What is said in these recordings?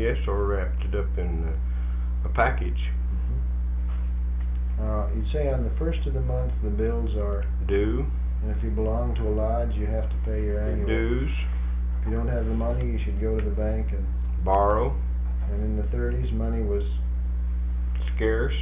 Yes, or wrapped it up in a package. You'd say on the first of the month the bills are Due. and if you belong to a lodge, you have to pay your annual. Dues. If you don't have the money, you should go to the bank and Borrow. And in the 30s, money was Scarce.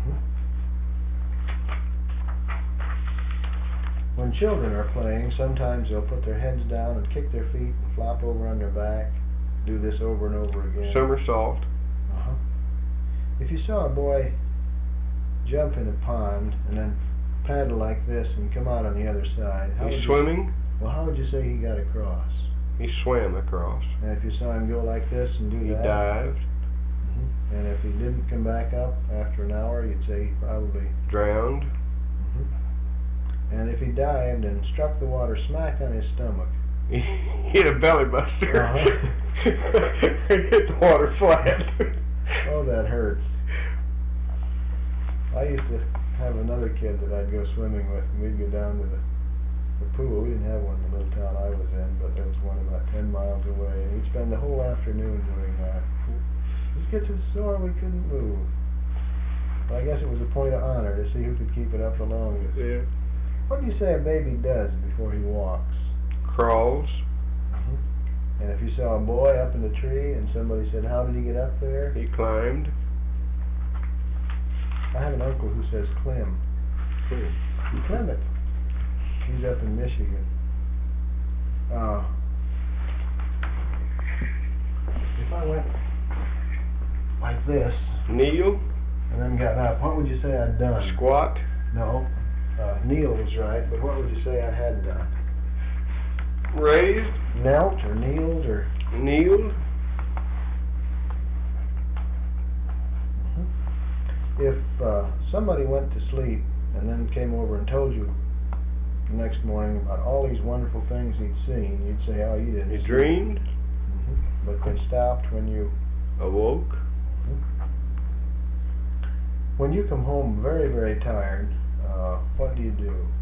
When children are playing, sometimes they'll put their heads down and kick their feet and flop over on their back. Do this over and over again. Somersault. If you saw a boy jump in a pond and then paddle like this and come out on the other side, He's swimming. Well, how would you say he got across? He swam across. And if you saw him go like this and do He that? dived. And if he didn't come back up after an hour, you'd say he probably Drowned. And if he dived and struck the water smack on his stomach, He hit a belly buster. Hit the water flat. Oh, that hurts. I used to have another kid that I'd go swimming with, and we'd go down to the pool. We didn't have one in the little town I was in, but there was one about 10 miles away, and we'd spend the whole afternoon doing that. Just get so sore we couldn't move. But I guess it was a point of honor to see who could keep it up the longest. Yeah. What do you say a baby does before he walks? Crawls. And if you saw a boy up in the tree and somebody said, how did he get up there? He climbed. I have an uncle who says Clem. Clement. He's up in Michigan. If I went like this Kneel. and then got up, what would you say I'd done? Squat. No. Kneel was right, but what would you say I had done? Raised. Knelt or kneeled or... Kneeled. If somebody went to sleep and then came over and told you the next morning about all these wonderful things he'd seen, you'd say, oh, you didn't He see dreamed. it. But they stopped when you... Awoke. When you come home very, very tired, what do?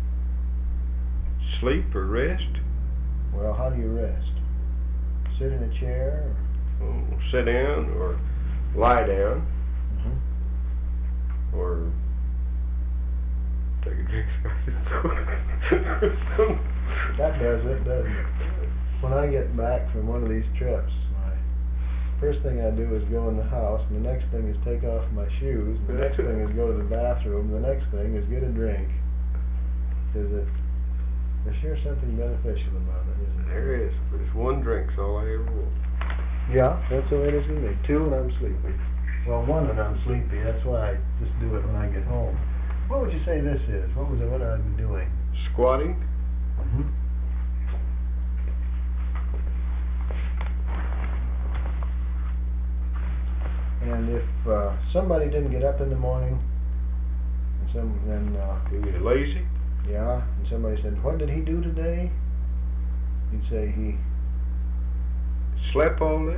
Sleep or rest. Well, how do you rest? Sit in a chair? Sit down or lie down. Or take a drink of That does it, doesn't it? When I get back from one of these trips, my first thing I do is go in the house, and the next thing is take off my shoes, and the next thing is go to the bathroom, and the next thing is get a drink. Because there's sure something beneficial about it, isn't there? There is. There's one drink's all I ever want. Yeah, that's the way it is with me. 2 when I'm sleepy. Well, 1 when I'm sleepy. That's why I just do it when I get home. What would you say this is? What would I be doing? Squatting. And if somebody didn't get up in the morning, then You get lazy. yeah, and somebody said, "What did he do today?" You'd say he Slept all day.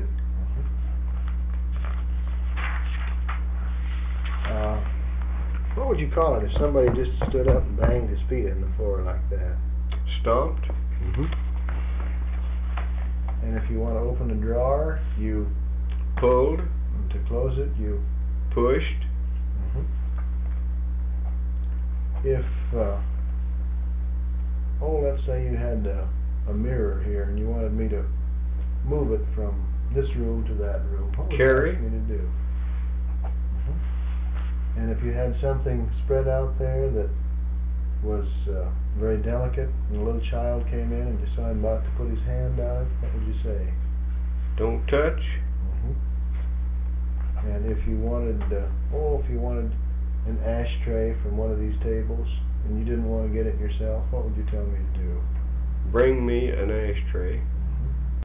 What would you call it if somebody just stood up and banged his feet in the floor like that? Stomped. And if you want to open a drawer, you Pulled. to close it, you Pushed. if let's say you had a mirror here and you wanted me to move it from this room to that room, what would Carry. you ask me to do? And if you had something spread out there that was very delicate, and a little child came in and you saw him about to put his hand on it, what would you say? Don't touch. And if you wanted, an ashtray from one of these tables, and you didn't want to get it yourself, what would you tell me to do? Bring me an ashtray.